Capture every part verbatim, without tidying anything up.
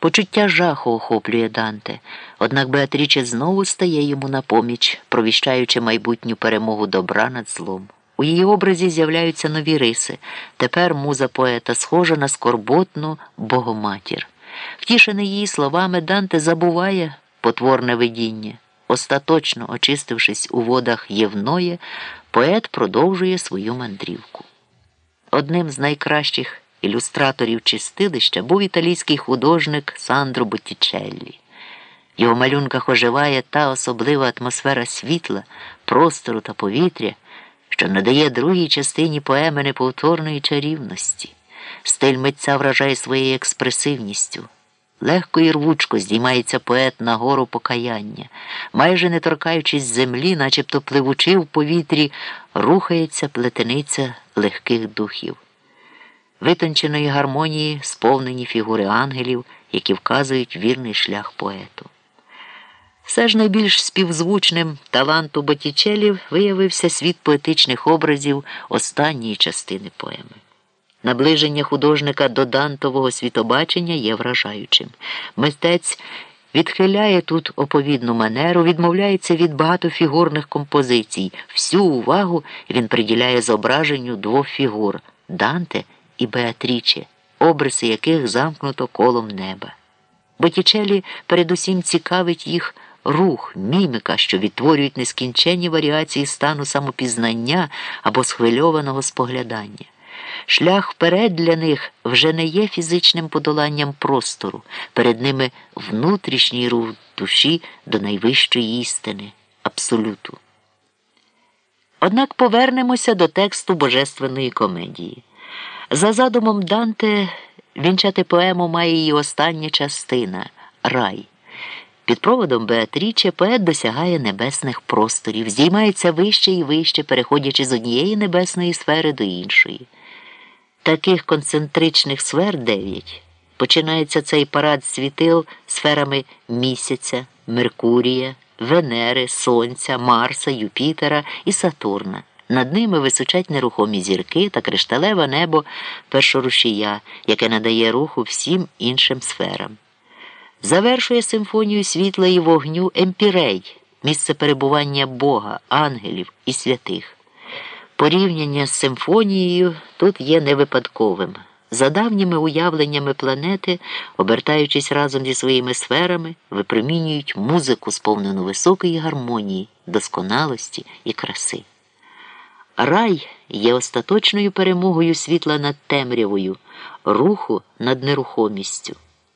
Почуття жаху охоплює Данте, однак Беатріче знову стає йому на поміч, провіщаючи майбутню перемогу добра над злом. У її образі з'являються нові риси. Тепер муза поета схожа на скорботну Богоматір. Втішений її словами, Данте забуває потворне видіння. Остаточно очистившись у водах Євної, поет продовжує свою мандрівку. Одним з найкращих ілюстраторів чистилища був італійський художник Сандро Боттічеллі. В його малюнках оживає та особлива атмосфера світла, простору та повітря, що надає другій частині поеми неповторної чарівності. Стиль митця вражає своєю експресивністю. Легко і рвучко здіймається поет на гору покаяння. Майже не торкаючись землі, начебто пливучи в повітрі, рухається плетениця легких духів. Витонченої гармонії сповнені фігури ангелів, які вказують вірний шлях поету. Все ж найбільш співзвучним таланту Боттічеллі виявився світ поетичних образів останньої частини поеми. Наближення художника до Дантового світобачення є вражаючим. Митець відхиляє тут оповідну манеру, відмовляється від багатофігурних композицій. Всю увагу він приділяє зображенню двох фігур – Данте і Беатріче, обриси яких замкнуто колом неба. Боттічеллі передусім цікавить їх рух, міміка, що відтворюють нескінченні варіації стану самопізнання або схвильованого споглядання. Шлях вперед для них вже не є фізичним подоланням простору, перед ними внутрішній рух душі до найвищої істини – абсолюту. Однак повернемося до тексту Божественної комедії. За задумом Данте, вінчати поему має її остання частина – рай. Під проводом Беатріче поет досягає небесних просторів, здіймається вище і вище, переходячи з однієї небесної сфери до іншої. Таких концентричних сфер дев'ять. Починається цей парад світил сферами Місяця, Меркурія, Венери, Сонця, Марса, Юпітера і Сатурна. Над ними височать нерухомі зірки та кришталеве небо першорушія, яке надає руху всім іншим сферам. Завершує симфонію світла і вогню Емпірей, місце перебування Бога, ангелів і святих. Порівняння з симфонією тут є невипадковим. За давніми уявленнями планети, обертаючись разом зі своїми сферами, випромінюють музику, сповнену високої гармонії, досконалості і краси. Рай є остаточною перемогою світла над темрявою, руху над нерухомістю.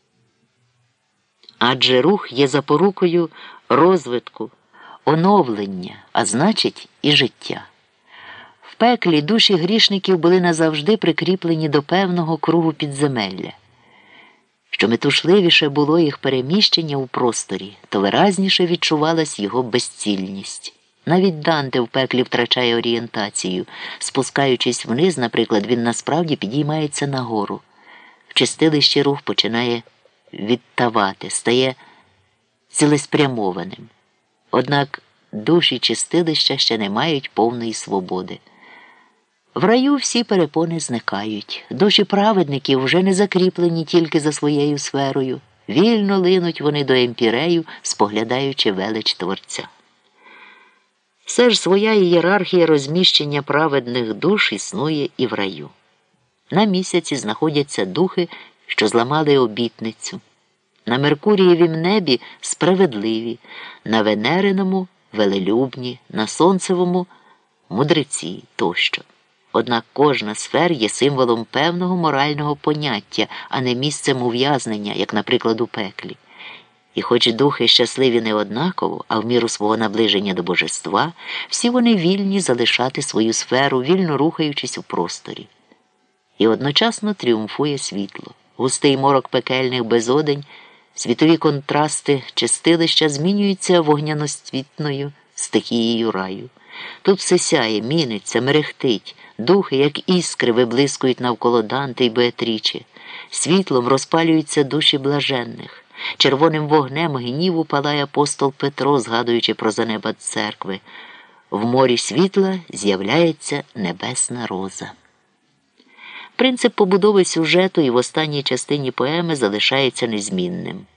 Адже рух є запорукою розвитку, оновлення, а значить і життя. В пеклі душі грішників були назавжди прикріплені до певного кругу підземелля. Що метушливіше було їх переміщення у просторі, то виразніше відчувалась його безцільність. Навіть Данте в пеклі втрачає орієнтацію. Спускаючись вниз, наприклад, він насправді підіймається нагору. В чистилищі рух починає відтавати, стає цілеспрямованим. Однак душі чистилища ще не мають повної свободи. В раю всі перепони зникають. Душі праведників вже не закріплені тільки за своєю сферою. Вільно линуть вони до Емпірею, споглядаючи велич Творця. Все ж своя ієрархія розміщення праведних душ існує і в раю. На місяці знаходяться духи, що зламали обітницю. На Меркурієвім небі – справедливі, на Венериному – велелюбні, на Сонцевому – мудреці тощо. Однак кожна сфер є символом певного морального поняття, а не місцем ув'язнення, як, наприклад, у пеклі. І хоч духи щасливі не однаково, а в міру свого наближення до божества, всі вони вільні залишати свою сферу, вільно рухаючись у просторі. І одночасно тріумфує світло. Густий морок пекельних безодень, світові контрасти чистилища змінюються вогняноствітною стихією раю. Тут все сяє, міниться, мерехтить, духи, як іскри, виблискують навколо Данте й Беатріче. Світлом розпалюються душі блаженних. Червоним вогнем гніву палає апостол Петро, згадуючи про занепад церкви. В морі світла з'являється небесна роза. принцип побудови сюжету і в останній частині поеми залишається незмінним.